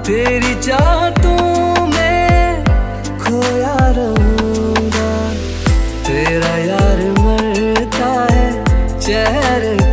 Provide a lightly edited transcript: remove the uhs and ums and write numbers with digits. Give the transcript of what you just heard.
तेरी चाहतों में खोया रहूंगा। तेरा यार मरता है चेहरे